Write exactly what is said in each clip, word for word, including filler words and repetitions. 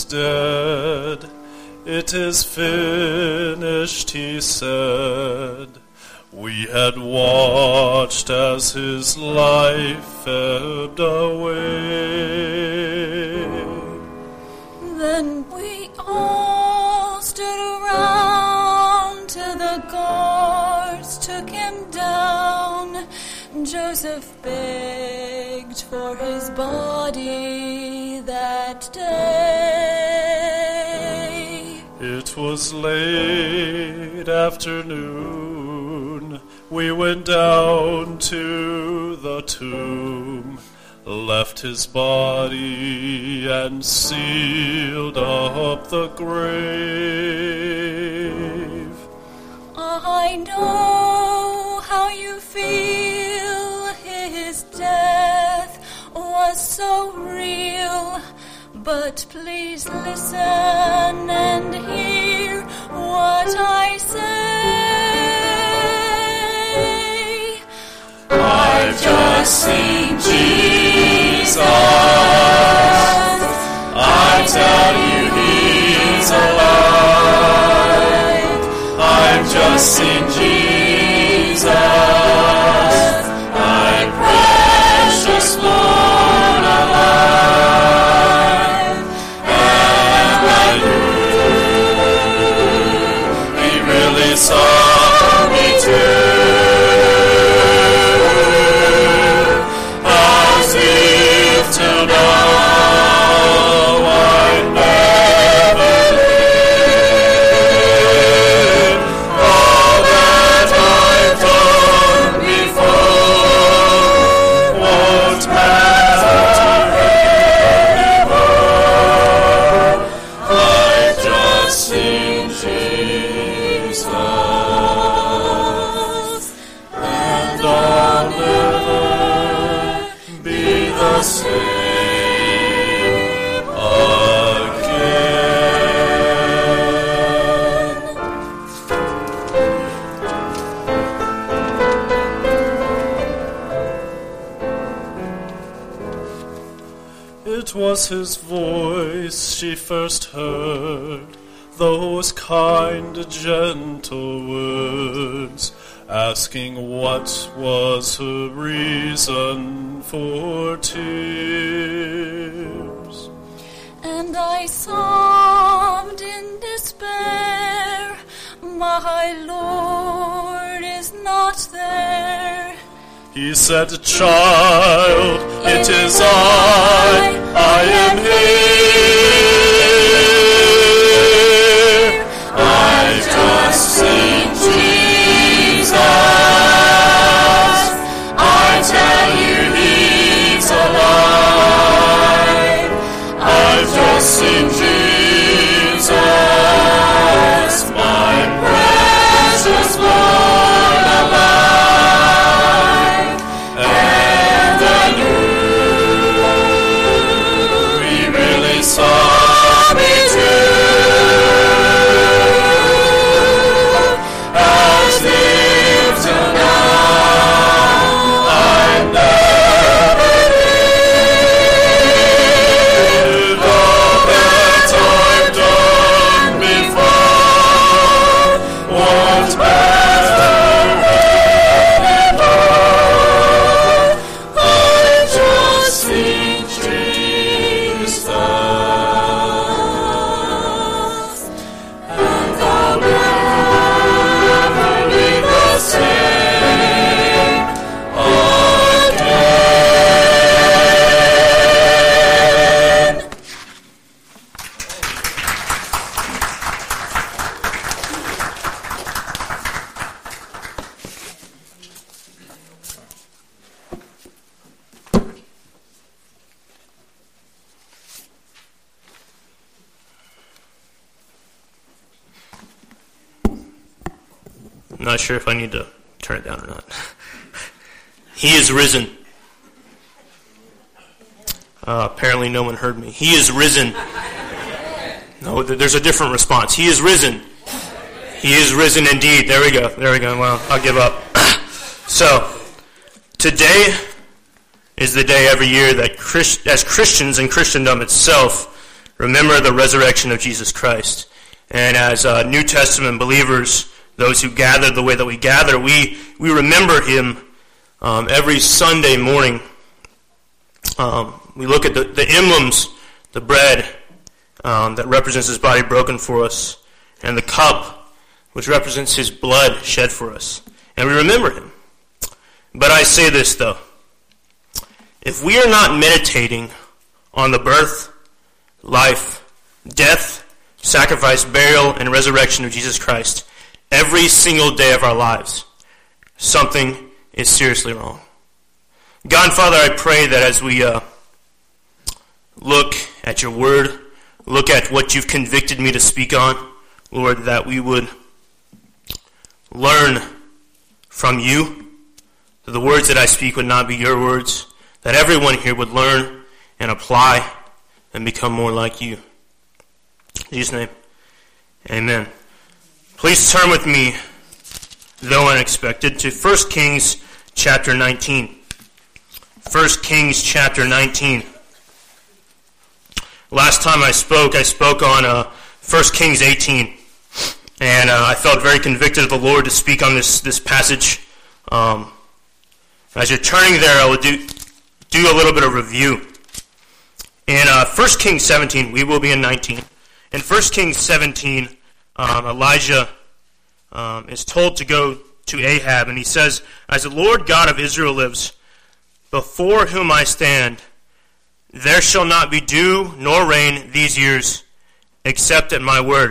dead. It is finished, he said. We had watched as his life ebbed away. Then we all stood around till the guards took him down. Joseph begged for his body that day. It was late afternoon. We went down to the tomb, left his body and sealed up the grave. I know how you feel. His death was so real. But please listen and hear what I say. I've just seen Jesus. I tell you he's alive. I've just seen Jesus, my precious Lord alive. And I knew he really saw me too. As if till now I never lived. All that I've done before won't matter anymore. I've just seen Jesus, and I'll never be the same again. It was his voice she first heard, those kind, gentle words, asking what was her reason for tears. And I sobbed in despair, my Lord is not there. He said, "Child, it is I, I am here. I've just seen Jesus. I tell you he's alive. I've just seen Jesus, my precious Lord alive. And I knew he really saw me too. As if till now I never lived. All that I've done before won't matter anymore. I've just seen Jesus, and I'll never be the same again. I'm not sure if I need to turn it down or not. He is risen. Uh, apparently no one heard me. He is risen. No, th- there's a different response. He is risen. He is risen indeed. There we go. There we go. Well, I'll give up. So, today is the day every year that Christ- as Christians in Christendom itself, remember the resurrection of Jesus Christ. And as uh, New Testament believers, those who gather the way that we gather, we, we remember him um, every Sunday morning. Um, we look at the, the emblems, the bread um, that represents his body broken for us, and the cup, which represents his blood shed for us. And we remember him. But I say this, though. If we are not meditating on the birth, life, death, sacrifice, burial, and resurrection of Jesus Christ every single day of our lives, something is seriously wrong. God and Father, I pray that as we uh, look at your word, look at what you've convicted me to speak on, Lord, that we would learn from you, that the words that I speak would not be your words, that everyone here would learn and apply and become more like you. In Jesus' name, amen. Please turn with me, though unexpected, to First Kings chapter nineteen. First Kings chapter nineteen. Last time I spoke, I spoke on uh, First Kings eighteen. And uh, I felt very convicted of the Lord to speak on this, this passage. Um, as you're turning there, I will do, do a little bit of review. In uh, First Kings seventeen, we will be in nineteen. In First Kings seventeen, um, Elijah um, is told to go to Ahab, and he says, "As the Lord God of Israel lives, before whom I stand, there shall not be dew nor rain these years, except at my word."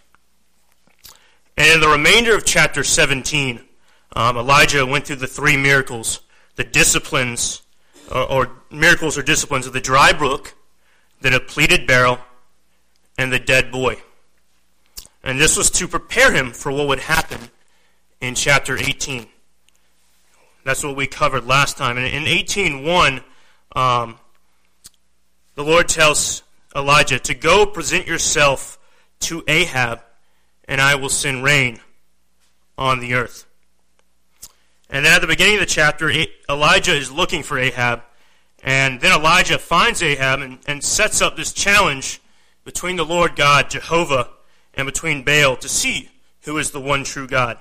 And in the remainder of chapter seventeen, um, Elijah went through the three miracles, the disciplines, or, or miracles or disciplines of the dry brook, the depleted barrel, and the dead boy. And this was to prepare him for what would happen in chapter eighteen. That's what we covered last time. And in eighteen one, um, the Lord tells Elijah to go present yourself to Ahab, and I will send rain on the earth. And then at the beginning of the chapter, Elijah is looking for Ahab, and then Elijah finds Ahab and, and sets up this challenge between the Lord God, Jehovah, and between Baal to see who is the one true God.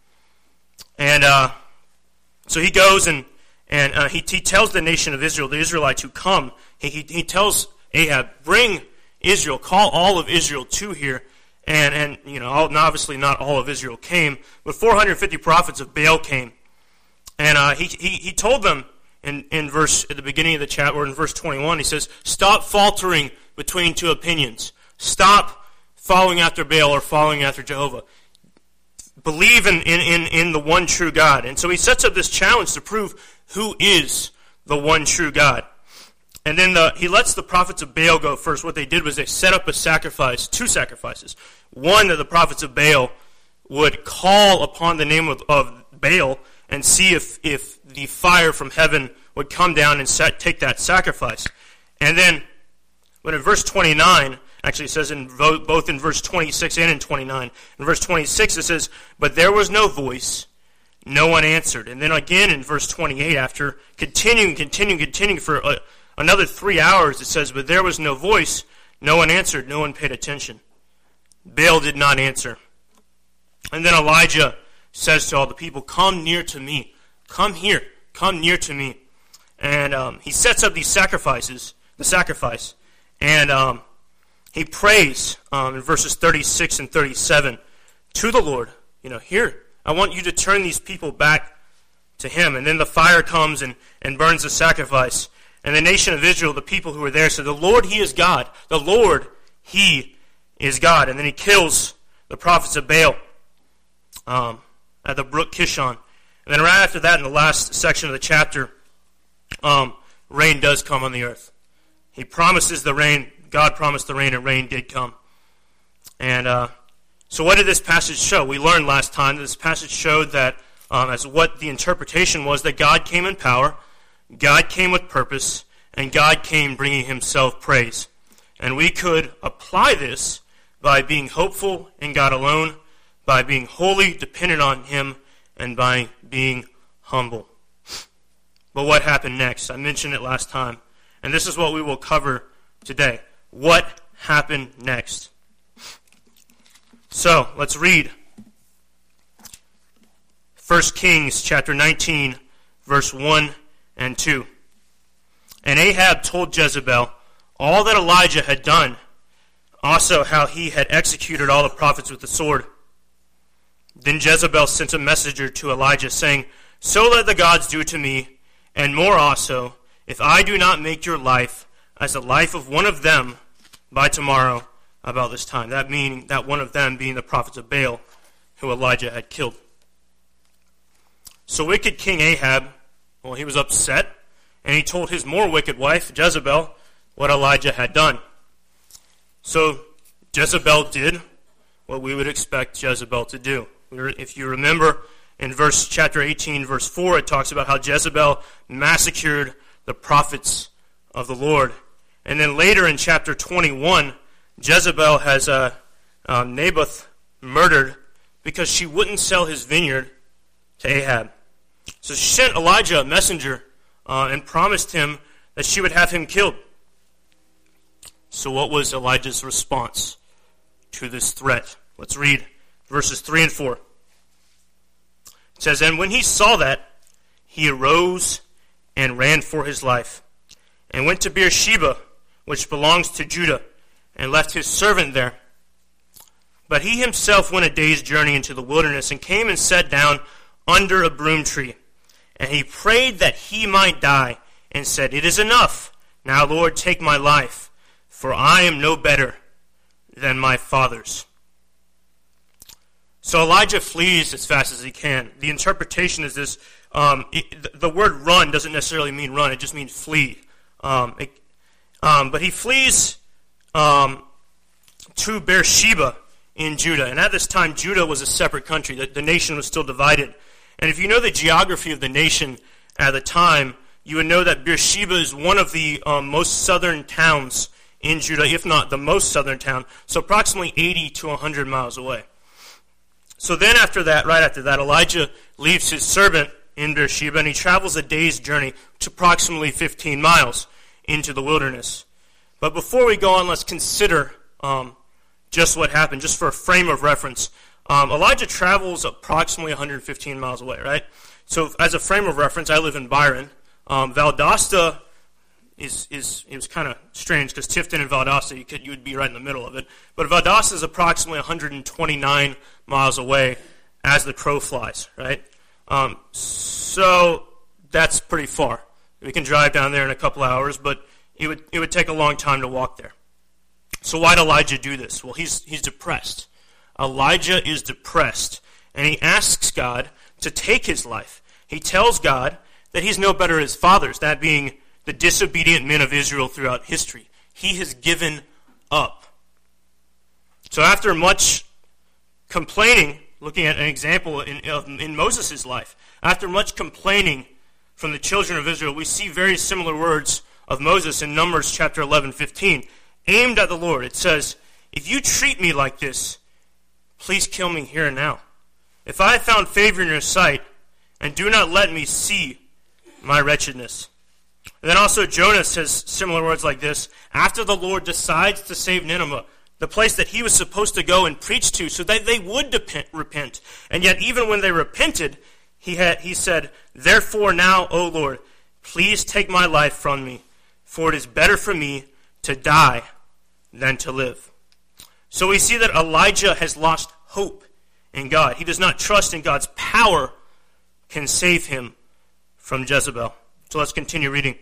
And uh, so he goes and, and uh, he, he tells the nation of Israel, the Israelites who come, he, he, he tells Ahab, bring Israel, call all of Israel to here. And, and you know, obviously not all of Israel came, but four hundred fifty prophets of Baal came. And uh, he, he he told them in, in verse at the beginning of the chapter, or in verse twenty-one, he says, "Stop faltering between two opinions. Stop following after Baal or following after Jehovah. Believe in, in, in, in the one true God." And so he sets up this challenge to prove who is the one true God. And then the, he lets the prophets of Baal go first. What they did was they set up a sacrifice, two sacrifices. One, that the prophets of Baal would call upon the name of, of Baal and see if, if the fire from heaven would come down and set, take that sacrifice. And then, when in verse twenty-nine, actually it says in both in verse twenty-six and in twenty-nine. In verse twenty-six it says, "But there was no voice, no one answered." And then again in verse twenty-eight, after continuing, continuing, continuing for a Another three hours, it says, "But there was no voice, no one answered, no one paid attention." Baal did not answer. And then Elijah says to all the people, "Come near to me. Come here. Come near to me." And um, he sets up these sacrifices, the sacrifice. And um, he prays um, in verses thirty-six and thirty-seven to the Lord. You know, "Here, I want you to turn these people back to him." And then the fire comes and, and burns the sacrifice. And the nation of Israel, the people who were there, said, "The Lord, He is God. The Lord, He is God." And then he kills the prophets of Baal um, at the brook Kishon. And then right after that, in the last section of the chapter, um, rain does come on the earth. He promises the rain. God promised the rain, and rain did come. And uh, so what did this passage show? We learned last time that this passage showed that, um, as what the interpretation was, that God came in power, God came with purpose, and God came bringing himself praise. And we could apply this by being hopeful in God alone, by being wholly dependent on him, and by being humble. But what happened next? I mentioned it last time, and this is what we will cover today. What happen next? So, let's read First Kings chapter nineteen, verse one and two. And Ahab told Jezebel all that Elijah had done, also how he had executed all the prophets with the sword. Then Jezebel sent a messenger to Elijah, saying, So let the gods do to me, and more also, if I do not make your life as the life of one of them by tomorrow about this time. That meaning that one of them being the prophets of Baal, who Elijah had killed. So wicked King Ahab, well, he was upset, and he told his more wicked wife, Jezebel, what Elijah had done. So Jezebel did what we would expect Jezebel to do. If you remember, in verse chapter eighteen, verse four, it talks about how Jezebel massacred the prophets of the Lord. And then later in chapter twenty-one, Jezebel has uh, uh, Naboth murdered because she wouldn't sell his vineyard to Ahab. So she sent Elijah a messenger uh, and promised him that she would have him killed. So what was Elijah's response to this threat? Let's read verses three and four. It says, And when he saw that, he arose and ran for his life, and went to Beersheba, which belongs to Judah, and left his servant there. But he himself went a day's journey into the wilderness, and came and sat down under a broom tree. And he prayed that he might die, and said, It is enough. Now, Lord, take my life, for I am no better than my fathers. So Elijah flees as fast as he can. The interpretation is this. Um, it, the word run doesn't necessarily mean run. It just means flee. Um, it, um, but he flees um, to Beersheba in Judah. And at this time, Judah was a separate country. The, the nation was still divided. And if you know the geography of the nation at the time, you would know that Beersheba is one of the um, most southern towns in Judah, if not the most southern town. So approximately eighty to one hundred miles away. So then after that, right after that, Elijah leaves his servant in Beersheba, and he travels a day's journey to approximately fifteen miles into the wilderness. But before we go on, let's consider um, just what happened, just for a frame of reference. Um, Elijah travels approximately one hundred fifteen miles away, right? So as a frame of reference, I live in Byron. Um, Valdosta is, is it was kind of strange because Tifton and Valdosta, you, could, you would be right in the middle of it. But Valdosta is approximately one hundred twenty-nine miles away as the crow flies, right? Um, so that's pretty far. We can drive down there in a couple hours, but it would it would take a long time to walk there. So why did Elijah do this? Well, he's he's depressed. Elijah is depressed, and he asks God to take his life. He tells God that he's no better his fathers, that being the disobedient men of Israel throughout history. He has given up. So after much complaining, looking at an example in, in Moses' life, after much complaining from the children of Israel, we see very similar words of Moses in Numbers chapter eleven, fifteen, aimed at the Lord. It says, If you treat me like this, please kill me here and now. If I have found favor in your sight, and do not let me see my wretchedness. And then also Jonah says similar words like this. After the Lord decides to save Nineveh, the place that he was supposed to go and preach to, so that they would depent, repent. And yet even when they repented, he had he said, Therefore now, O Lord, please take my life from me, for it is better for me to die than to live. So we see that Elijah has lost hope in God. He does not trust in God's power can save him from Jezebel. So let's continue reading.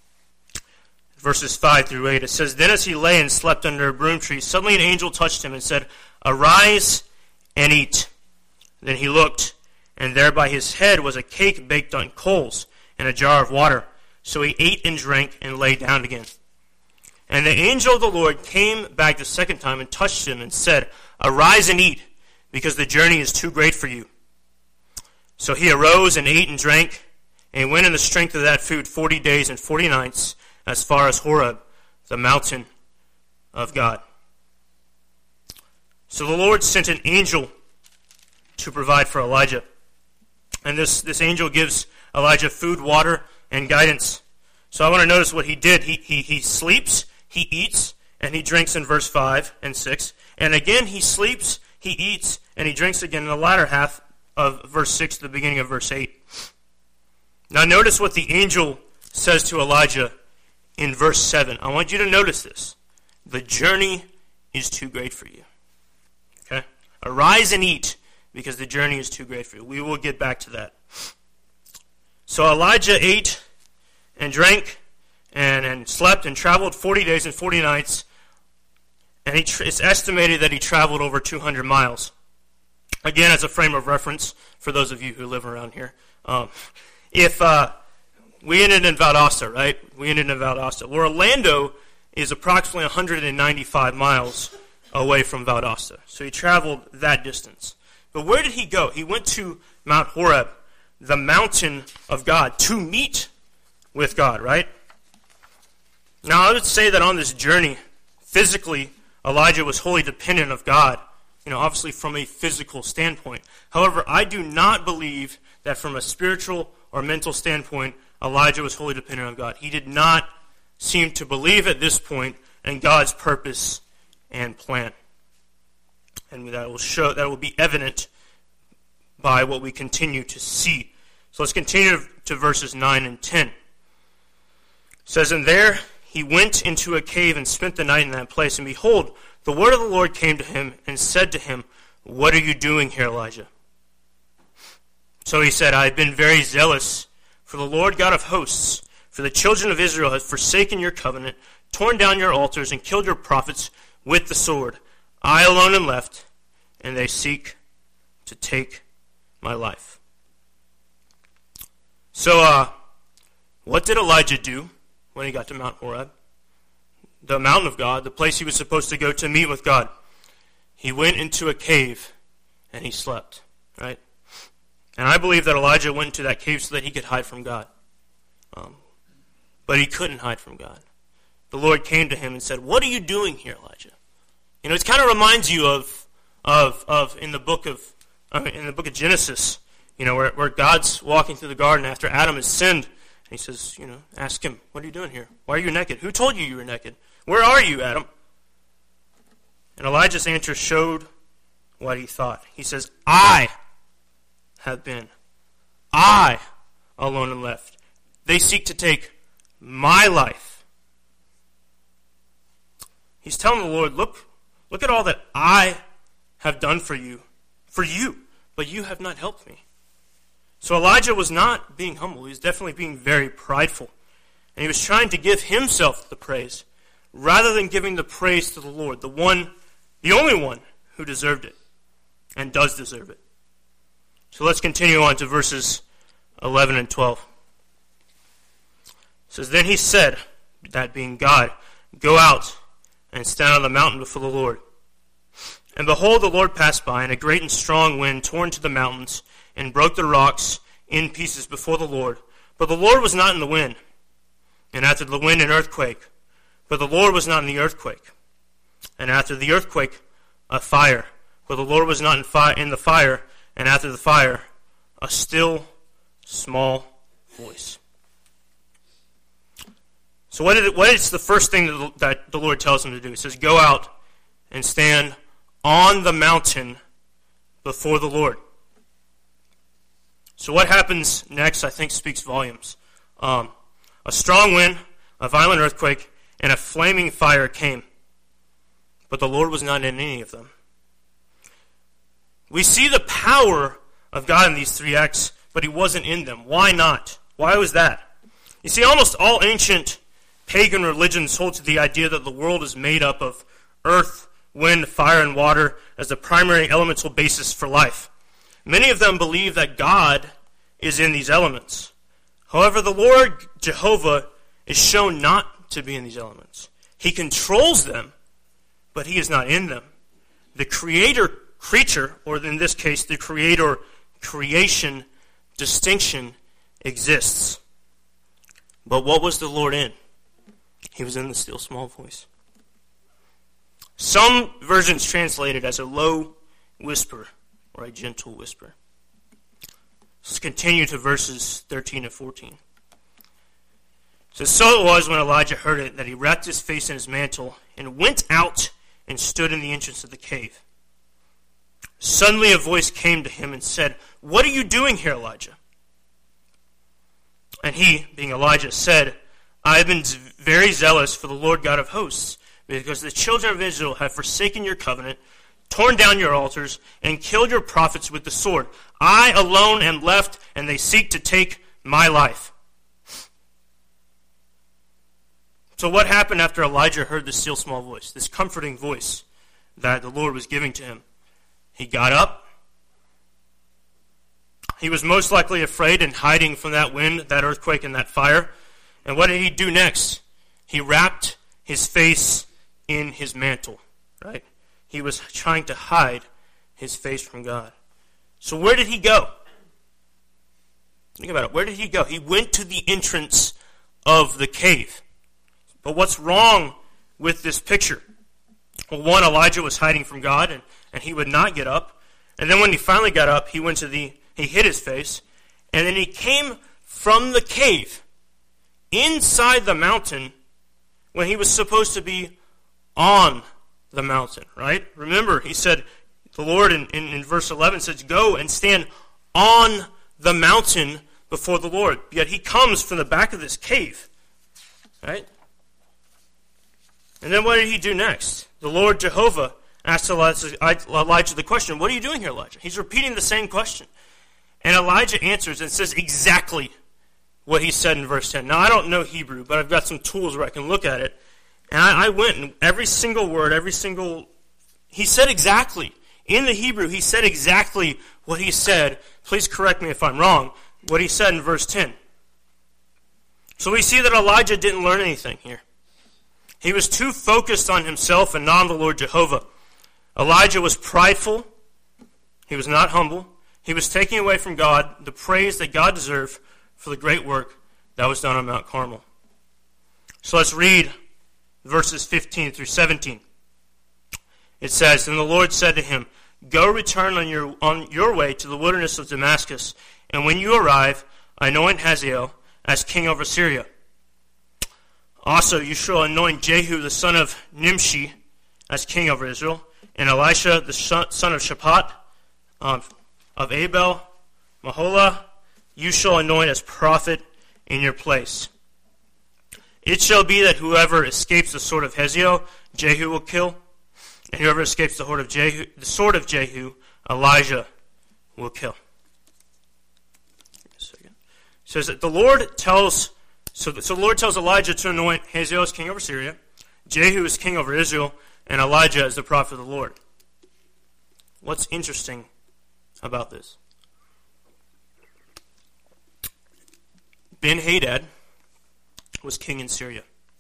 Verses five through eight. It says, Then as he lay and slept under a broom tree, suddenly an angel touched him and said, Arise and eat. Then he looked, and there by his head was a cake baked on coals and a jar of water. So he ate and drank and lay down again. And the angel of the Lord came back the second time and touched him and said, Arise and eat, because the journey is too great for you. So he arose and ate and drank, and went in the strength of that food forty days and forty nights, as far as Horeb, the mountain of God. So the Lord sent an angel to provide for Elijah. And this, this angel gives Elijah food, water, and guidance. So I want to notice what he did. He, he, he sleeps, he eats, and he drinks in verse five and six. And again he sleeps, he eats, and he drinks again in the latter half of verse six to the beginning of verse eight. Now notice what the angel says to Elijah in verse seven. I want you to notice this. The journey is too great for you. Okay? Arise and eat, because the journey is too great for you. We will get back to that. So Elijah ate and drank and, and slept and traveled forty days and forty nights. And he tr- it's estimated that he traveled over two hundred miles. Again, as a frame of reference for those of you who live around here. Um, if uh, we ended in Valdosta, right? We ended in Valdosta. Well, Orlando is approximately one hundred ninety-five miles away from Valdosta. So he traveled that distance. But where did he go? He went to Mount Horeb, the mountain of God, to meet with God, right? Now, I would say that on this journey, physically, Elijah was wholly dependent of God, you know, obviously from a physical standpoint. However, I do not believe that from a spiritual or mental standpoint, Elijah was wholly dependent on God. He did not seem to believe at this point in God's purpose and plan. And that will show, that will be evident by what we continue to see. So let's continue to verses nine and ten. It says, and there he went into a cave and spent the night in that place. And behold, the word of the Lord came to him and said to him, what are you doing here, Elijah? So he said, I have been very zealous for the Lord God of hosts, for the children of Israel have forsaken your covenant, torn down your altars, and killed your prophets with the sword. I alone am left, and they seek to take my life. So, uh, what did Elijah do when he got to Mount Horeb? The mountain of God, the place he was supposed to go to meet with God. He went into a cave, and he slept, right? And I believe that Elijah went into that cave so that he could hide from God. Um, but he couldn't hide from God. The Lord came to him and said, what are you doing here, Elijah? You know, it kind of reminds you of, of, of in the book of, uh, in the book of Genesis, you know, where, where God's walking through the garden after Adam has sinned. And he says, you know, ask him, what are you doing here? Why are you naked? Who told you you were naked? Where are you, Adam? And Elijah's answer showed what he thought. He says, I have been. I alone am left. They seek to take my life. He's telling the Lord, look, look at all that I have done for you, for you, but you have not helped me. So Elijah was not being humble. He was definitely being very prideful. And he was trying to give himself the praise, rather than giving the praise to the Lord, the one, the only one who deserved it, and does deserve it. So let's continue on to verses eleven and twelve. It says, then he said, that being God, go out and stand on the mountain before the Lord. And behold, the Lord passed by, and a great and strong wind tore into the mountains, and broke the rocks in pieces before the Lord. But the Lord was not in the wind. And after the wind, an earthquake. But the Lord was not in the earthquake. And after the earthquake, a fire. But the Lord was not in, fi- in the fire. And after the fire, a still, small voice. So what, did it, what is the first thing that the, that the Lord tells him to do? He says, go out and stand on the mountain before the Lord. So what happens next, I think, speaks volumes. Um, a strong wind, a violent earthquake, and a flaming fire came. But the Lord was not in any of them. We see the power of God in these three acts, but he wasn't in them. Why not? Why was that? You see, almost all ancient pagan religions hold to the idea that the world is made up of earth, wind, fire, and water as the primary elemental basis for life. Many of them believe that God is in these elements. However, the Lord Jehovah is shown not to be in these elements. He controls them, but he is not in them. The creator creature, or in this case, the creator creation distinction exists. But what was the Lord in? He was in the still small voice. Some versions translate it as a low whisper or a gentle whisper. Let's continue to verses thirteen and fourteen. It So, so it was when Elijah heard it that he wrapped his face in his mantle and went out and stood in the entrance of the cave. Suddenly a voice came to him and said, "What are you doing here, Elijah?" And he, being Elijah, said, "I have been very zealous for the Lord God of hosts, because the children of Israel have forsaken your covenant, torn down your altars, and killed your prophets with the sword. I alone am left, and they seek to take my life." So what happened after Elijah heard this still small voice, this comforting voice that the Lord was giving to him? He got up. He was most likely afraid and hiding from that wind, that earthquake, and that fire. And what did he do next? He wrapped his face in his mantle, right? He was trying to hide his face from God. So where did he go? Think about it. Where did he go? He went to the entrance of the cave. But what's wrong with this picture? Well, one, Elijah was hiding from God, and, and he would not get up. And then when he finally got up, he went to the, he hid his face, and then he came from the cave inside the mountain when he was supposed to be on the mountain, right? Remember, he said, the Lord in, in, in verse eleven says, "Go and stand on the mountain before the Lord." Yet he comes from the back of this cave, right? And then what did he do next? The Lord Jehovah asked Elijah, Elijah the question, "What are you doing here, Elijah?" He's repeating the same question. And Elijah answers and says exactly what he said in verse ten. Now, I don't know Hebrew, but I've got some tools where I can look at it. And I, I went, and every single word, every single... He said exactly. In the Hebrew, he said exactly what he said. Please correct me if I'm wrong. What he said in verse ten. So we see that Elijah didn't learn anything here. He was too focused on himself and not on the Lord Jehovah. Elijah was prideful. He was not humble. He was taking away from God the praise that God deserved for the great work that was done on Mount Carmel. So let's read verses fifteen through seventeen. It says, "And the Lord said to him, 'Go return on your on your way to the wilderness of Damascus, and when you arrive, anoint Hazael as king over Syria. Also you shall anoint Jehu the son of Nimshi as king over Israel, and Elisha the son of Shaphat um, of Abel Maholah you shall anoint as prophet in your place. It shall be that whoever escapes the sword of Hazael, Jehu will kill, and whoever escapes the sword of Jehu, the sword of Jehu, Elijah will kill.'" It says that the Lord tells, so, so the Lord tells Elijah to anoint Hazael as king over Syria, Jehu as king over Israel, and Elijah as the prophet of the Lord. What's interesting about this? Ben-Hadad was king in Syria.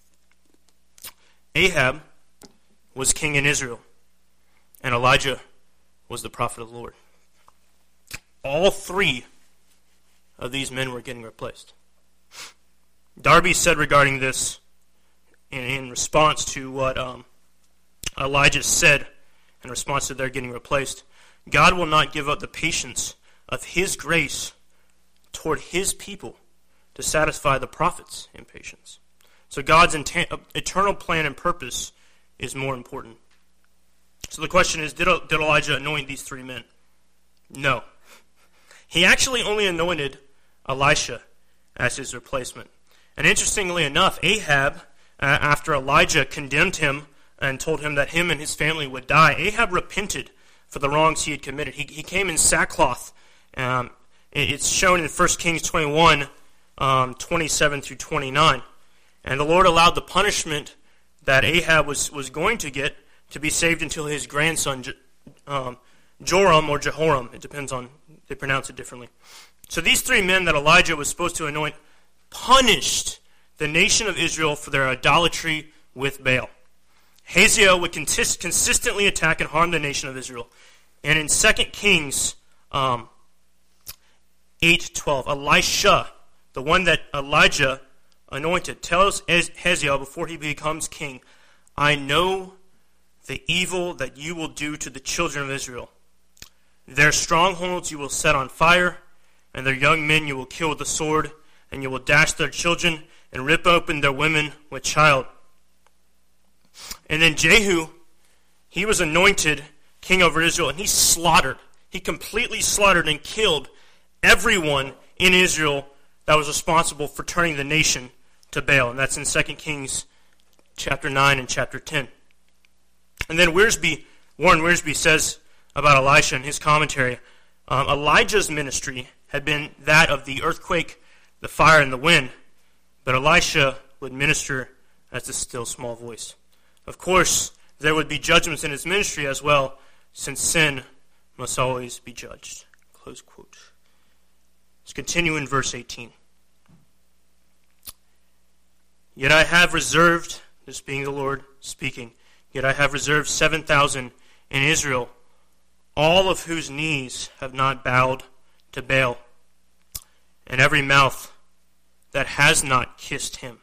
Ahab was king in Israel. And Elijah was the prophet of the Lord. All three of these men were getting replaced. Darby said regarding this, in, in response to what um, Elijah said, in response to their getting replaced, God will not give up the patience of His grace toward His people to satisfy the prophet's impatience. So God's inten- eternal plan and purpose is more important. So the question is, did, did Elijah anoint these three men? No. He actually only anointed Elisha as his replacement. And interestingly enough, Ahab, uh, after Elijah condemned him and told him that him and his family would die, Ahab repented for the wrongs he had committed. He, he came in sackcloth. Um, it, it's shown in First Kings twenty-one, um, twenty-seven through twenty-nine. And the Lord allowed the punishment that Ahab was, was going to get to be saved until his grandson, um, Joram or Jehoram. It depends on, they pronounce it differently. So these three men that Elijah was supposed to anoint punished the nation of Israel for their idolatry with Baal. Hazael would consist, consistently attack and harm the nation of Israel. And in Second Kings um, eight twelve, Elisha, the one that Elijah anointed, tells Hazael before he becomes king, "I know the evil that you will do to the children of Israel. Their strongholds you will set on fire, and their young men you will kill with the sword, and you will dash their children and rip open their women with child. And then Jehu, he was anointed king over Israel, and he slaughtered. He completely slaughtered and killed everyone in Israel that was responsible for turning the nation to Baal. And that's in Second Kings chapter nine and chapter ten. And then Wiersbe, Warren Wiersbe says about Elisha in his commentary, um, Elijah's ministry had been that of the earthquake, the fire, and the wind, but Elisha would minister as the still small voice. Of course, there would be judgments in his ministry as well, since sin must always be judged. Close quote. Let's continue in verse eighteen. Yet I have reserved, this being the Lord speaking, yet I have reserved seven thousand in Israel, all of whose knees have not bowed to Baal, and every mouth that has not kissed him.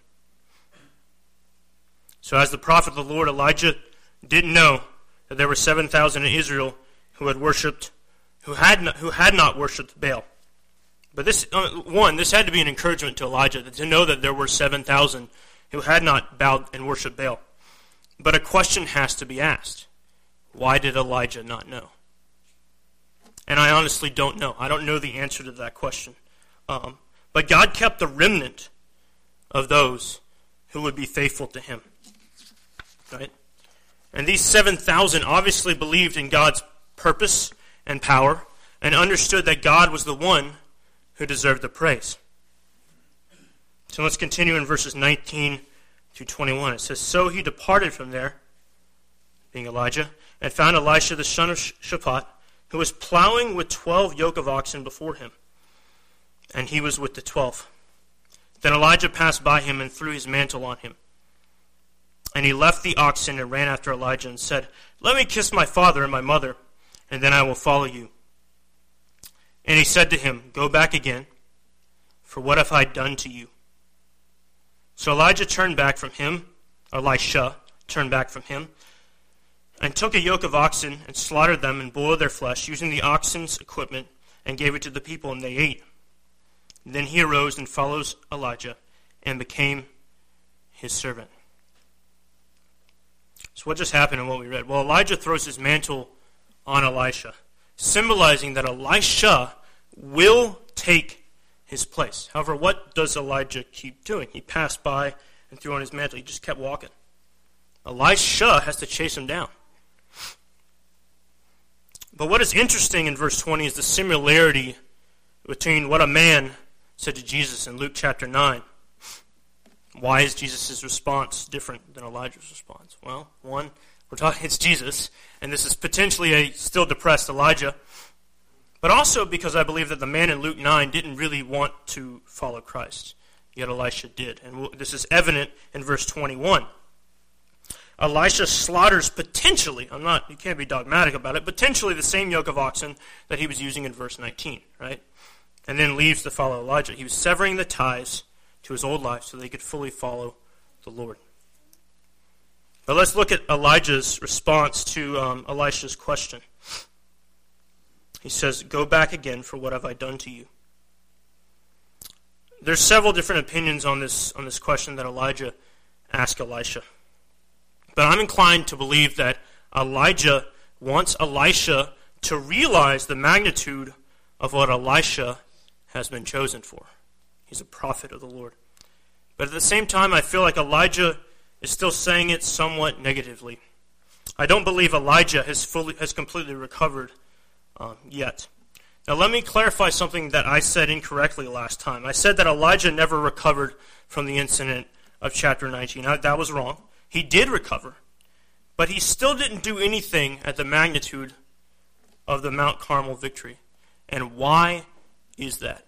So as the prophet of the Lord Elijah didn't know that there were seven thousand in Israel who had worshipped, who had not, who had not worshipped Baal. But this, uh, one, this had to be an encouragement to Elijah to know that there were seven thousand who had not bowed and worshipped Baal. But a question has to be asked. Why did Elijah not know? And I honestly don't know. I don't know the answer to that question. Um, but God kept the remnant of those who would be faithful to him. Right? And these seven thousand obviously believed in God's purpose and power and understood that God was the one who deserved the praise. So let's continue in verses nineteen to twenty-one. It says, So he departed from there, being Elijah, and found Elisha the son of Shaphat, who was plowing with twelve yoke of oxen before him. And he was with the twelve. Then Elijah passed by him and threw his mantle on him. And he left the oxen and ran after Elijah and said, Let me kiss my father and my mother, and then I will follow you. And he said to him, Go back again, for what have I done to you? So Elijah turned back from him, Elisha turned back from him, and took a yoke of oxen and slaughtered them and boiled their flesh, using the oxen's equipment, and gave it to the people, and they ate. And then he arose and followed Elijah and became his servant. So what just happened in what we read? Well, Elijah throws his mantle on Elisha, symbolizing that Elisha will take his place. However, what does Elijah keep doing? He passed by and threw on his mantle. He just kept walking. Elisha has to chase him down. But what is interesting in verse twenty is the similarity between what a man said to Jesus in Luke chapter nine. Why is Jesus' response different than Elijah's response? Well, one, we're talking it's Jesus, and this is potentially a still depressed Elijah, but also because I believe that the man in Luke nine didn't really want to follow Christ, yet Elisha did. And this is evident in verse twenty-one. Elisha slaughters potentially, I'm not, you can't be dogmatic about it, potentially the same yoke of oxen that he was using in verse nineteen, right? And then leaves to follow Elijah. He was severing the ties to his old life so they could fully follow the Lord. But let's look at Elijah's response to um, Elisha's question. He says, Go back again, for what have I done to you? There's several different opinions on this on this question that Elijah asked Elisha. But I'm inclined to believe that Elijah wants Elisha to realize the magnitude of what Elisha has been chosen for. He's a prophet of the Lord. But at the same time, I feel like Elijah is still saying it somewhat negatively. I don't believe Elijah has fully has completely recovered um, yet. Now let me clarify something that I said incorrectly last time. I said that Elijah never recovered from the incident of chapter nineteen. Now, that was wrong. He did recover, but he still didn't do anything at the magnitude of the Mount Carmel victory. And why is that?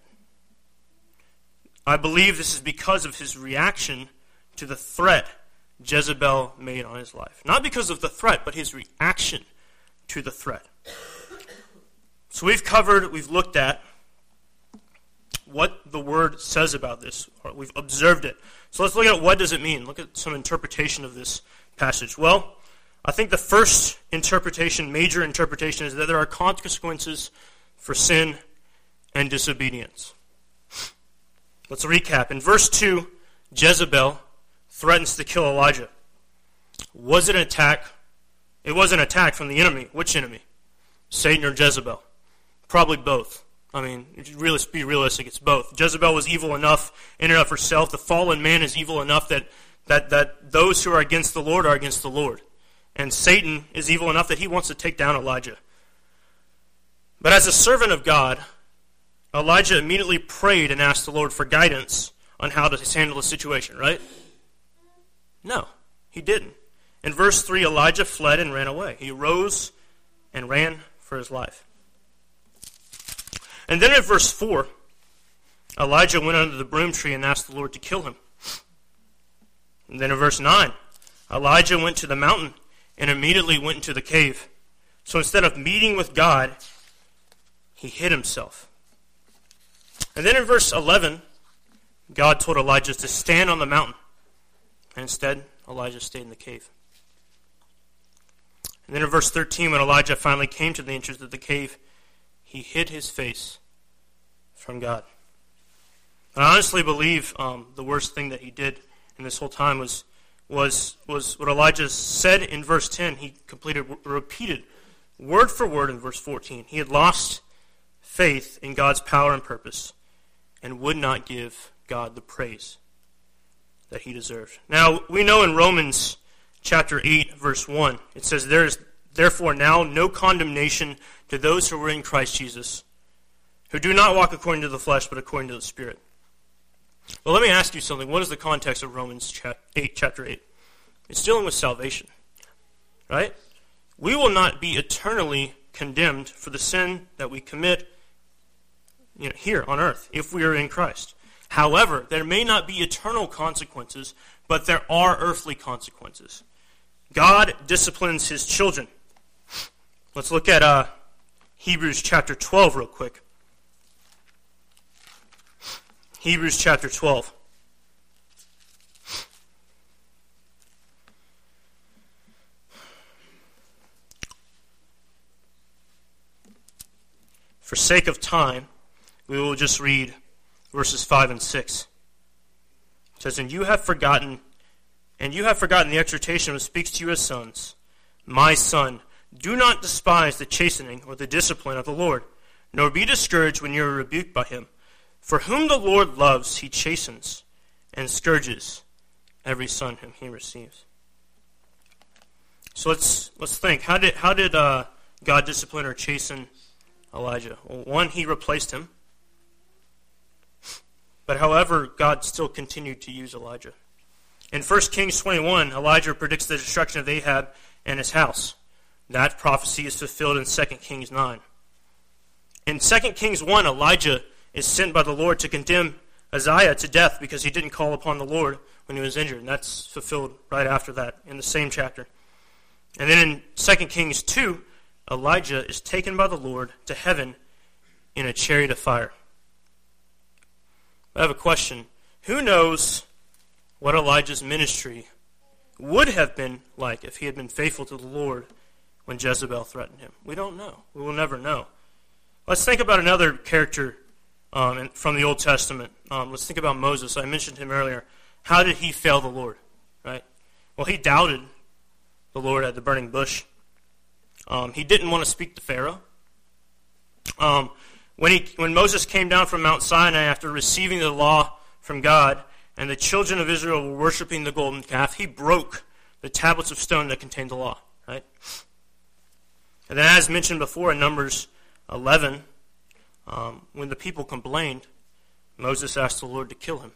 I believe this is because of his reaction to the threat Jezebel made on his life. Not because of the threat, but his reaction to the threat. So we've covered, we've looked at what the word says about this. Or we've observed it. So let's look at what does it mean. Look at some interpretation of this passage. Well, I think the first interpretation, major interpretation, is that there are consequences for sin and disobedience. Let's recap. In verse two, Jezebel threatens to kill Elijah. Was it an attack? It was an attack from the enemy. Which enemy? Satan or Jezebel? Probably both. I mean, really, be realistic, it's both. Jezebel was evil enough in and of herself. The fallen man is evil enough that, that, that those who are against the Lord are against the Lord. And Satan is evil enough that he wants to take down Elijah. But as a servant of God, Elijah immediately prayed and asked the Lord for guidance on how to handle the situation, right? No, he didn't. In verse three, Elijah fled and ran away. He rose and ran for his life. And then in verse four, Elijah went under the broom tree and asked the Lord to kill him. And then in verse nine, Elijah went to the mountain and immediately went into the cave. So instead of meeting with God, he hid himself. And then in verse eleven, God told Elijah to stand on the mountain. And instead, Elijah stayed in the cave. And then in verse thirteen, when Elijah finally came to the entrance of the cave, he hid his face from God. And I honestly believe um, the worst thing that he did in this whole time was was was what Elijah said in verse ten. He completed, repeated word for word in verse fourteen. He had lost faith in God's power and purpose and would not give God the praise that he deserved. Now, we know in Romans chapter eight, verse one, it says, "There is therefore now no condemnation to those who are in Christ Jesus, who do not walk according to the flesh, but according to the Spirit." Well, let me ask you something. What is the context of Romans eight, chapter eight? It's dealing with salvation, right? We will not be eternally condemned for the sin that we commit, you know, here on earth if we are in Christ. However, there may not be eternal consequences, but there are earthly consequences. God disciplines his children. Let's look at uh, Hebrews chapter twelve real quick. Hebrews chapter twelve. For sake of time, we will just read verses five and six. It says, "And you have forgotten, and you have forgotten the exhortation which speaks to you as sons. My son, do not despise the chastening or the discipline of the Lord, nor be discouraged when you are rebuked by him. For whom the Lord loves, he chastens and scourges every son whom he receives." So let's let's think. How did how did uh, God discipline or chasten Elijah? Well, one, he replaced him. But however, God still continued to use Elijah. In First Kings twenty-one, Elijah predicts the destruction of Ahab and his house. That prophecy is fulfilled in Second Kings nine. In Second Kings one, Elijah is sent by the Lord to condemn Uzziah to death because he didn't call upon the Lord when he was injured. And that's fulfilled right after that in the same chapter. And then in Second Kings two, Elijah is taken by the Lord to heaven in a chariot of fire. I have a question. Who knows what Elijah's ministry would have been like if he had been faithful to the Lord when Jezebel threatened him? We don't know. We will never know. Let's think about another character um, from the Old Testament. Um, let's think about Moses. I mentioned him earlier. How did he fail the Lord? Right? Well, he doubted the Lord at the burning bush. Um, he didn't want to speak to Pharaoh. Um, when he, when Moses came down from Mount Sinai after receiving the law from God, and the children of Israel were worshiping the golden calf, he broke the tablets of stone that contained the law. Right? And then, as mentioned before in Numbers eleven, um, when the people complained, Moses asked the Lord to kill him.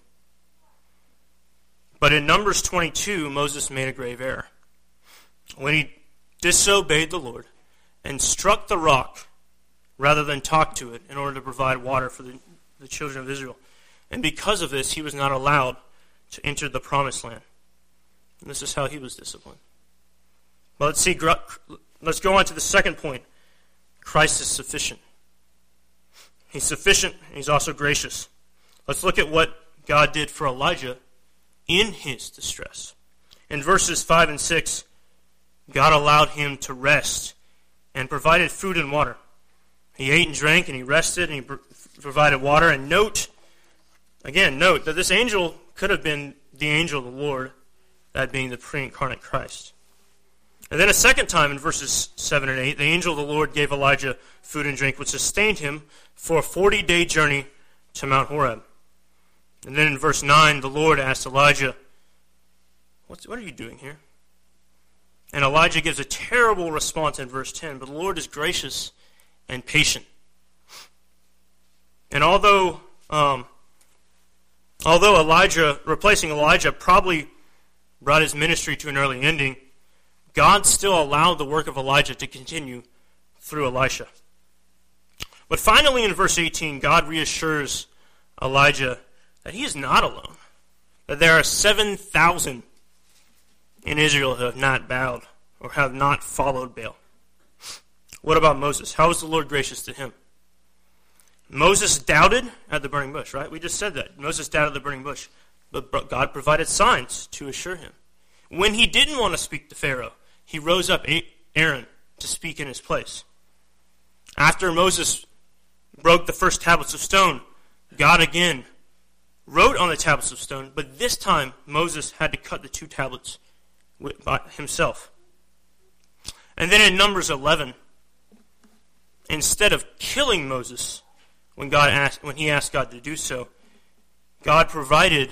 But in Numbers twenty-two, Moses made a grave error. When he disobeyed the Lord and struck the rock rather than talk to it in order to provide water for the, the children of Israel. And because of this, he was not allowed to enter the promised land. And this is how he was disciplined. But let's see, let's go on to the second point. Christ is sufficient. He's sufficient, and he's also gracious. Let's look at what God did for Elijah in his distress. In verses five and six, God allowed him to rest and provided food and water. He ate and drank, and he rested, and he provided water. And note, again, note that this angel could have been the angel of the Lord, that being the pre-incarnate Christ. And then a second time in verses seven and eight, the angel of the Lord gave Elijah food and drink, which sustained him for a forty-day journey to Mount Horeb. And then in verse nine, the Lord asked Elijah, What's, what are you doing here? And Elijah gives a terrible response in verse ten, but the Lord is gracious and patient. And although um, although Elijah, replacing Elijah probably brought his ministry to an early ending, God still allowed the work of Elijah to continue through Elisha. But finally in verse eighteen, God reassures Elijah that he is not alone, that there are seven thousand in Israel who have not bowed or have not followed Baal. What about Moses? How was the Lord gracious to him? Moses doubted at the burning bush, right? We just said that. Moses doubted the burning bush. But God provided signs to assure him. When he didn't want to speak to Pharaoh, he rose up Aaron to speak in his place. After Moses broke the first tablets of stone, God again wrote on the tablets of stone, but this time Moses had to cut the two tablets by himself. And then in Numbers eleven, instead of killing Moses, when God asked, when he asked God to do so, God provided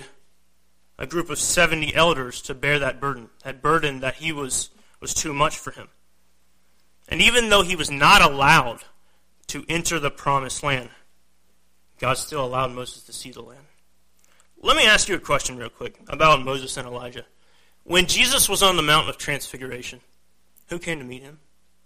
a group of seventy elders to bear that burden, that burden that he was, was too much for him. And even though he was not allowed to enter the promised land, God still allowed Moses to see the land. Let me ask you a question real quick about Moses and Elijah. When Jesus was on the Mount of Transfiguration, who came to meet him?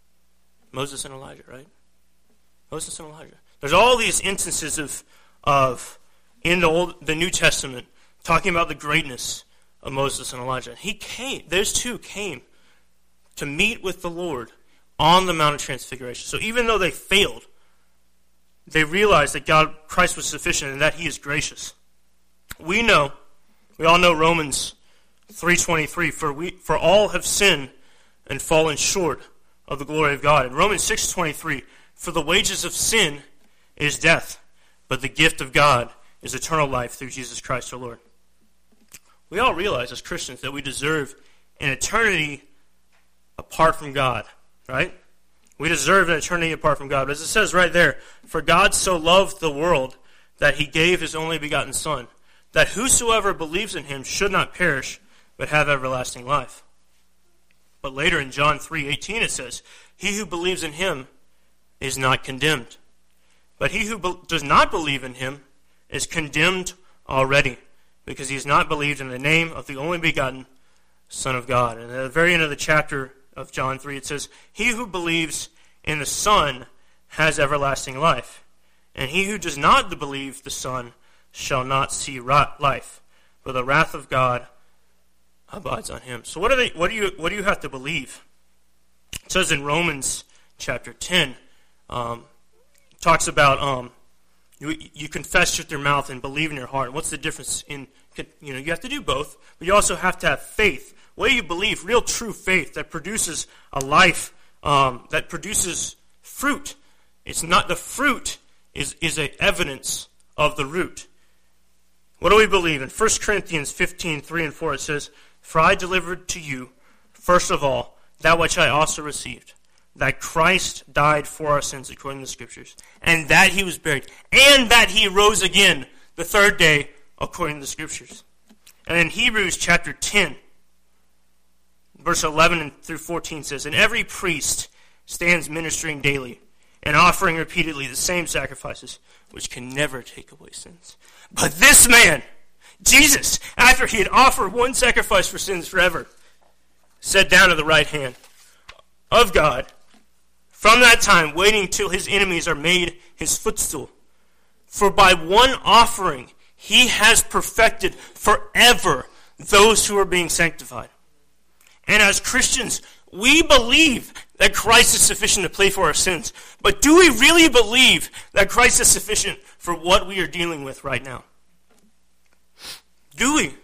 Moses and Elijah, right? Moses and Elijah. There's all these instances of, of in the Old, the New Testament, talking about the greatness of Moses and Elijah. He came, those two came to meet with the Lord on the Mount of Transfiguration. So even though they failed, they realized that God, Christ was sufficient and that he is gracious. We know, we all know Romans three twenty-three, for we for all have sinned and fallen short of the glory of God. In Romans six twenty-three, for the wages of sin is death, but the gift of God is eternal life through Jesus Christ our Lord. We all realize as Christians that we deserve an eternity apart from God, right? We deserve an eternity apart from God. But as it says right there, for God so loved the world that he gave his only begotten Son, that whosoever believes in him should not perish, but have everlasting life. But later in John three eighteen it says, he who believes in him is not condemned. But he who be- does not believe in him is condemned already, because he has not believed in the name of the only begotten Son of God. And at the very end of the chapter of John three, it says, he who believes in the Son has everlasting life, and he who does not believe the Son shall not see life, but the wrath of God abides on him. So what do they? What do you? What do you have to believe? It says in Romans chapter ten, um, talks about um, you, you confess with your mouth and believe in your heart. What's the difference in? You know, you have to do both, but you also have to have faith. What do you believe? Real, true faith that produces a life, um, that produces fruit. It's not the fruit is is a evidence of the root. What do we believe? In First Corinthians fifteen, three and four, it says, for I delivered to you, first of all, that which I also received, that Christ died for our sins according to the Scriptures, and that he was buried, and that he rose again the third day according to the Scriptures. And in Hebrews chapter ten, verse eleven through fourteen says, and every priest stands ministering daily and offering repeatedly the same sacrifices, which can never take away sins. But this man, Jesus, after he had offered one sacrifice for sins forever, sat down at the right hand of God, from that time waiting till his enemies are made his footstool. For by one offering he has perfected forever those who are being sanctified. And as Christians, we believe that Christ is sufficient to pay for our sins. But do we really believe that Christ is sufficient for what we are dealing with right now? Do we?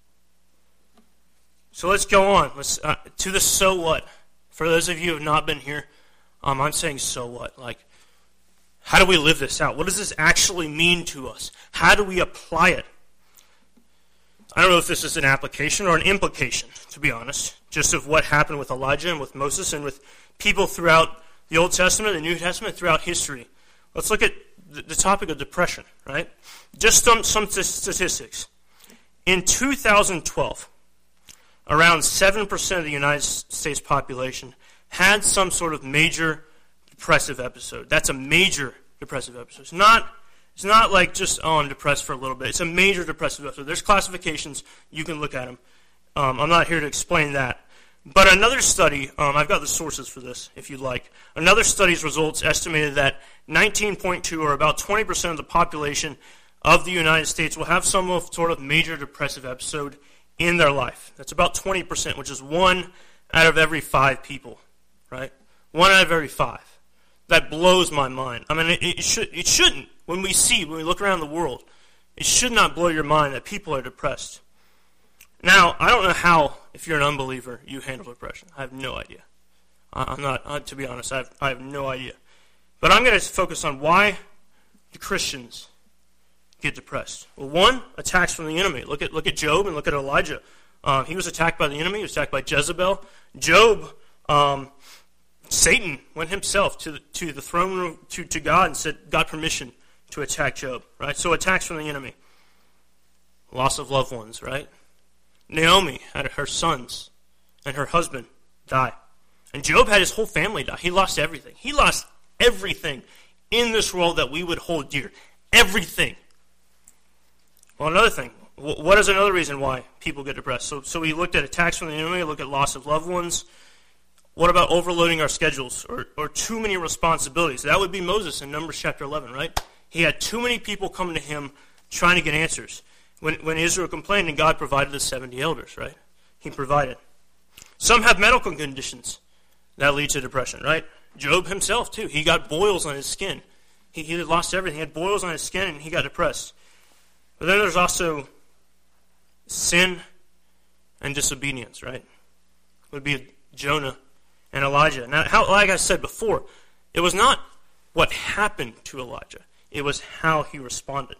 So let's go on. Let's uh, to the so what. For those of you who have not been here, um, I'm saying so what. Like, how do we live this out? What does this actually mean to us? How do we apply it? I don't know if this is an application or an implication, to be honest, just of what happened with Elijah and with Moses and with people throughout the Old Testament, the New Testament, throughout history. Let's look at the, the topic of depression, right? Just some, some statistics. In two thousand twelve, around seven percent of the United States population had some sort of major depressive episode. That's a major depressive episode. It's not, it's not like just, oh, I'm depressed for a little bit. It's a major depressive episode. There's classifications. You can look at them. Um, I'm not here to explain that. But another study, um, I've got the sources for this, if you'd like. Another study's results estimated that nineteen point two, or about twenty percent of the population of the United States, will have some sort of major depressive episode in their life. That's about twenty percent, which is one out of every five people, right? One out of every five. That blows my mind. I mean, it, it, should, it shouldn't. When we see, when we look around the world, it should not blow your mind that people are depressed. Now, I don't know how, if you're an unbeliever, you handle depression. I have no idea. I'm not, uh, to be honest, I have, I have no idea. But I'm going to focus on why the Christians get depressed. Well, one, attacks from the enemy. Look at look at Job and look at Elijah. Uh, he was attacked by the enemy. He was attacked by Jezebel. Job, um, Satan went himself to the, to the throne room, to, to God, and said, got permission to attack Job. Right? So attacks from the enemy. Loss of loved ones, right? Naomi had her sons and her husband die. And Job had his whole family die. He lost everything. He lost everything in this world that we would hold dear. Everything. Well, another thing. What is another reason why people get depressed? So, so we looked at attacks from the enemy, looked at loss of loved ones. What about overloading our schedules or, or too many responsibilities? That would be Moses in Numbers chapter eleven, right? He had too many people coming to him trying to get answers. When, when Israel complained, and God provided the seventy elders, right? He provided. Some have medical conditions that lead to depression, right? Job himself, too. He got boils on his skin. He, he lost everything. He had boils on his skin, and he got depressed. But then there's also sin and disobedience, right? It would be Jonah and Elijah. Now, how, like I said before, it was not what happened to Elijah. It was how he responded.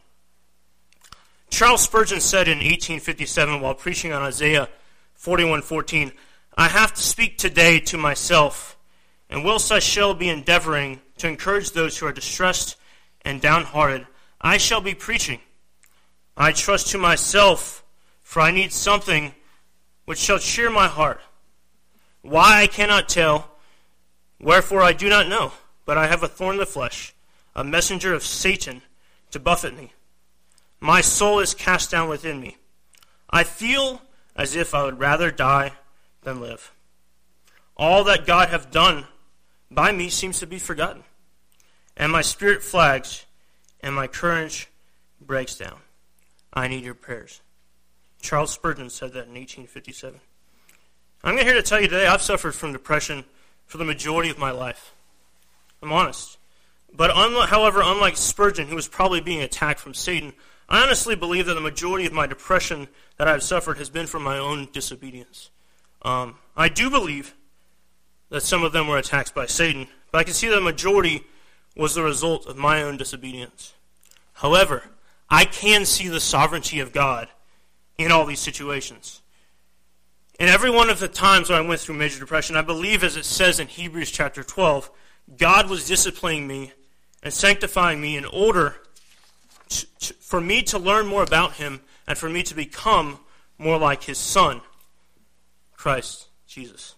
Charles Spurgeon said in eighteen fifty-seven while preaching on Isaiah forty-one fourteen, I have to speak today to myself, and whilst I shall be endeavoring to encourage those who are distressed and downhearted, I shall be preaching. I trust to myself, for I need something which shall cheer my heart. Why I cannot tell, wherefore I do not know, but I have a thorn in the flesh, a messenger of Satan to buffet me. My soul is cast down within me. I feel as if I would rather die than live. All that God hath done by me seems to be forgotten, and my spirit flags, and my courage breaks down. I need your prayers. Charles Spurgeon said that in eighteen fifty-seven. I'm here to tell you today I've suffered from depression for the majority of my life. I'm honest. But unlike, however, unlike Spurgeon, who was probably being attacked from Satan, I honestly believe that the majority of my depression that I've suffered has been from my own disobedience. Um, I do believe that some of them were attacks by Satan, but I can see that the majority was the result of my own disobedience. However, I can see the sovereignty of God in all these situations. In every one of the times when I went through major depression, I believe, as it says in Hebrews chapter twelve, God was disciplining me and sanctifying me in order to, to, for me to learn more about Him and for me to become more like His Son, Christ Jesus.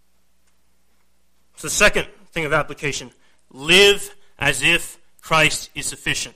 So the second thing of application, live as if Christ is sufficient.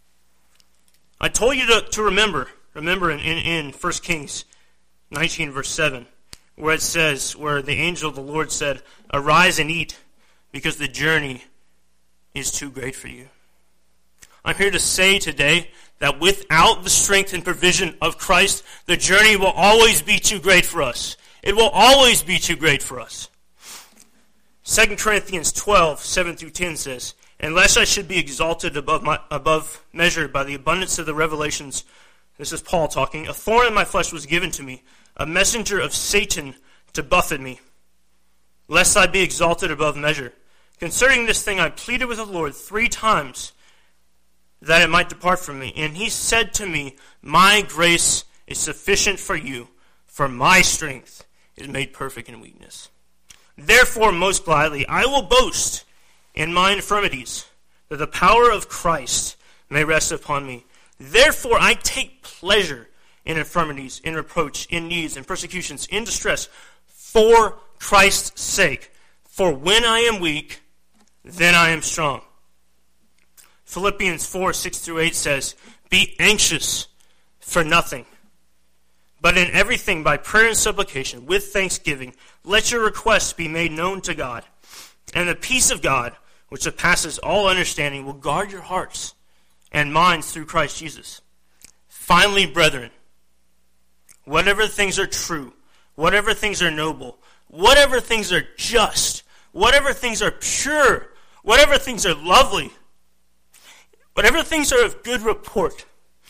I told you to, to remember, remember in, in, in First Kings nineteen verse seven, where it says, where the angel of the Lord said, arise and eat, because the journey is too great for you. I'm here to say today that without the strength and provision of Christ, the journey will always be too great for us. It will always be too great for us. Second Corinthians twelve, seven through ten says, unless I should be exalted above my above measure by the abundance of the revelations, this is Paul talking, a thorn in my flesh was given to me, a messenger of Satan to buffet me, lest I be exalted above measure. Concerning this thing I pleaded with the Lord three times that it might depart from me. And he said to me, my grace is sufficient for you, for my strength is made perfect in weakness. Therefore, most gladly, I will boast in my infirmities, that the power of Christ may rest upon me. Therefore, I take pleasure in infirmities, in reproach, in needs, in persecutions, in distress, for Christ's sake. For when I am weak, then I am strong. Philippians four, six through eight says, be anxious for nothing, but in everything by prayer and supplication, with thanksgiving, let your requests be made known to God. And the peace of God, which surpasses all understanding, will guard your hearts and minds through Christ Jesus. Finally, brethren, whatever things are true, whatever things are noble, whatever things are just, whatever things are pure, whatever things are lovely, whatever things are of good report,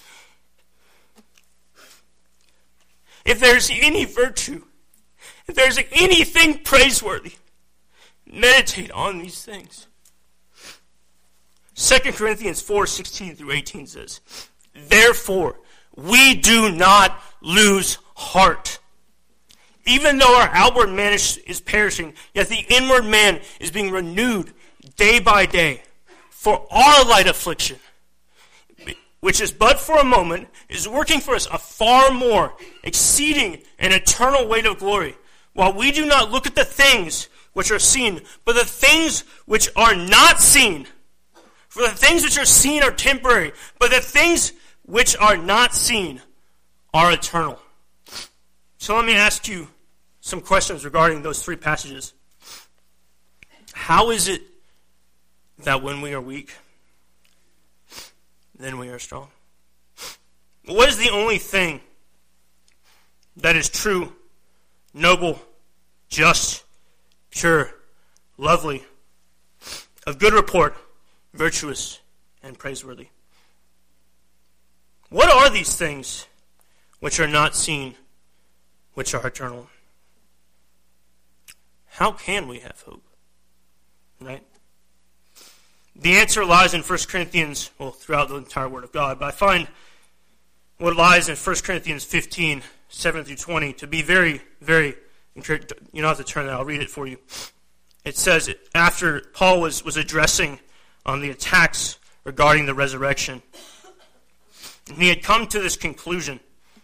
if there's any virtue, if there's anything praiseworthy, meditate on these things. Second Corinthians four, sixteen through eighteen says, therefore, we do not lose heart. Even though our outward man is, is perishing, yet the inward man is being renewed day by day. For our light affliction, which is but for a moment, is working for us a far more exceeding an eternal weight of glory. While we do not look at the things which are seen, but the things which are not seen. For the things which are seen are temporary, but the things which are not seen are eternal. So let me ask you some questions regarding those three passages. How is it that when we are weak, then we are strong? What is the only thing that is true, noble, just, pure, lovely, of good report, virtuous, and praiseworthy? What are these things which are not seen, which are eternal? How can we have hope? Right? The answer lies in First Corinthians, well, throughout the entire Word of God, but I find what lies in First Corinthians fifteen, seven through twenty to be very, very, you don't have to turn that, I'll read it for you. It says, after Paul was, was addressing on the attacks regarding the resurrection, and he had come to this conclusion.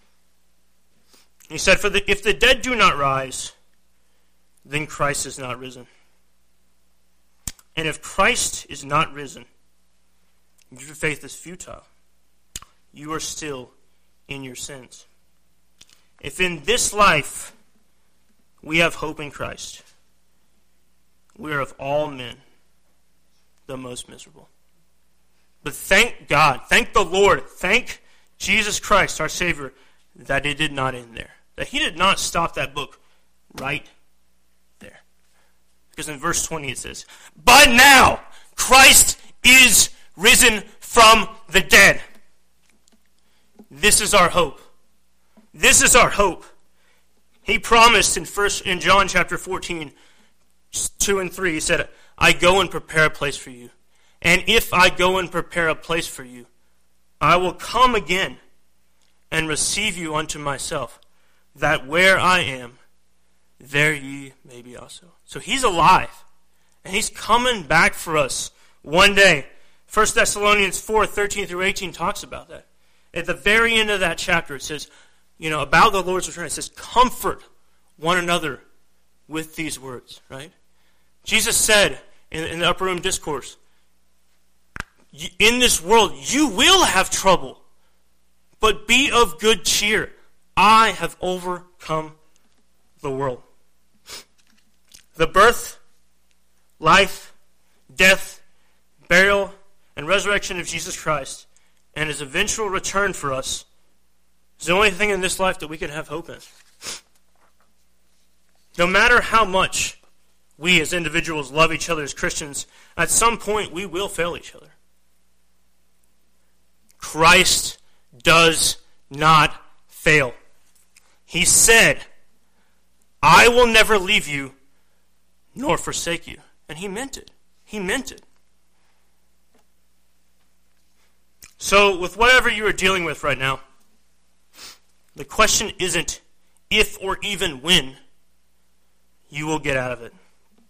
He said, For the, if the dead do not rise, then Christ is not risen. And if Christ is not risen, your faith is futile. You are still in your sins. If in this life we have hope in Christ, we are of all men the most miserable. But thank God, thank the Lord, thank Jesus Christ, our Savior, that it did not end there. That he did not stop that book right there. Because in verse twenty it says, But now Christ is risen from the dead. This is our hope. This is our hope. He promised in first in John chapter fourteen, two and three, he said, I go and prepare a place for you. And if I go and prepare a place for you, I will come again and receive you unto myself, that where I am, there ye may be also. So he's alive, and he's coming back for us one day. First Thessalonians four, thirteen through eighteen talks about that. At the very end of that chapter, it says, you know, about the Lord's return, it says, comfort one another with these words, right? Jesus said in, in the upper room discourse, in this world you will have trouble, but be of good cheer. I have overcome the world. The birth, life, death, burial, and resurrection of Jesus Christ and his eventual return for us is the only thing in this life that we can have hope in. No matter how much we as individuals love each other as Christians, at some point we will fail each other. Christ does not fail. He said, I will never leave you nor forsake you. And he meant it. He meant it. So with whatever you are dealing with right now, The question isn't if or even when you will get out of it.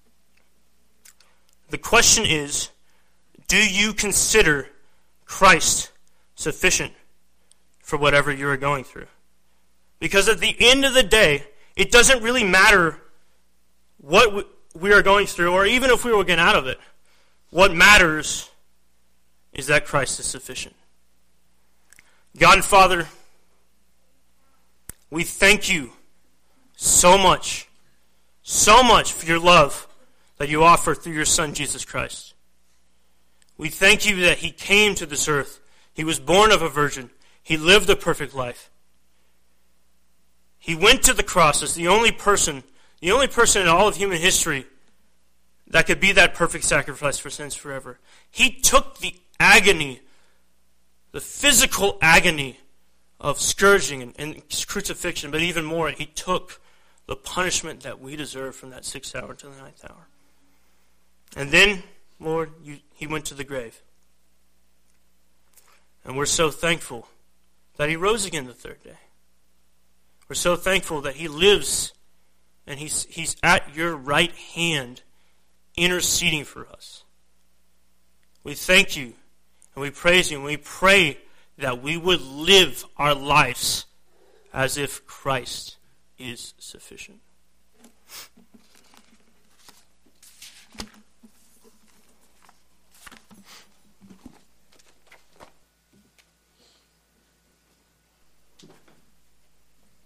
The question is, do you consider Christ sufficient for whatever you are going through? Because at the end of the day, it doesn't really matter what we are going through, or even if we will get out of it. What matters is that Christ is sufficient. God and Father, we thank you so much, so much for your love that you offer through your Son, Jesus Christ. We thank you that he came to this earth. He was born of a virgin. He lived a perfect life. He went to the cross as the only person, the only person in all of human history that could be that perfect sacrifice for sins forever. He took the agony, the physical agony of scourging and, and crucifixion, but even more, he took the punishment that we deserve from that sixth hour to the ninth hour. And then, Lord, you, he went to the grave. And we're so thankful that he rose again the third day. We're so thankful that he lives and he's, he's at your right hand interceding for us. We thank you and we praise you and we pray that we would live our lives as if Christ is sufficient.